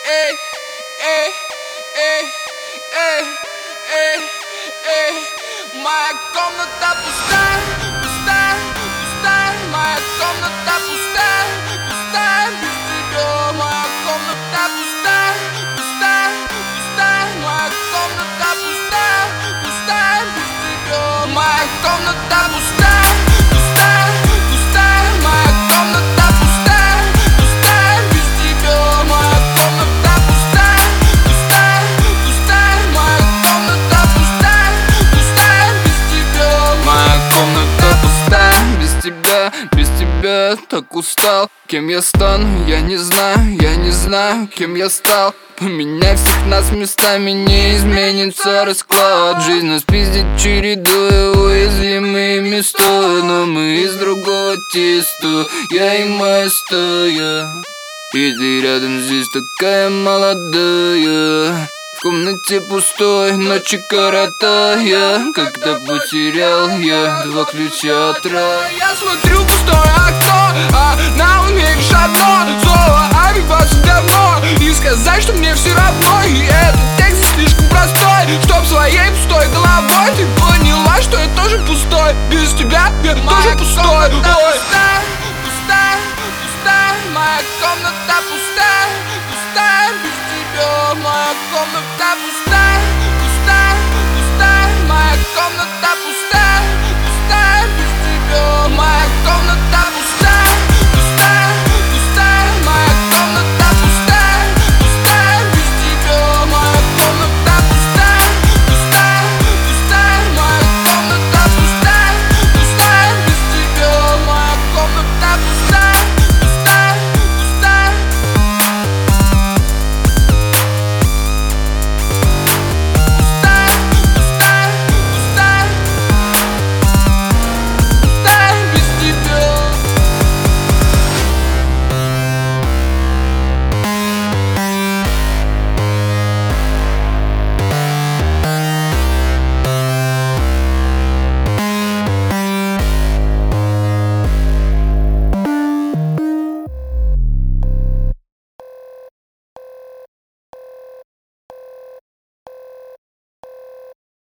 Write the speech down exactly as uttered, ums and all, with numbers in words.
эй, эй, эй, эй, эй, эй. Моя комната пустая, пустая, пустая. Моя комната пустая, пустая без тебя. Моя комната пустая, пустая, пустая. Моя комната пустая, пустая без тебя. Моя комната пустая, пустая, пустая. Моя комната пустая, пустая без тебя. Моя комната пустая, пустая, пустая. Моя комната пустая, пустая без тебя. Моя комната пустая без тебя, без тебя так устал. Кем я стану, я не знаю, я не знаю, кем я стал. Поменяй всех нас местами, не изменится расклад. Жизнь нас пиздит, чередуя уязвимые места. Но мы из другого теста, я и моя стая. И ты рядом здесь такая молодая. В комнате пустой, ночи коротая. Когда потерял я два ключа от рая. Я смотрю в пустое окно, а на уме лишь одно слово: обиваться.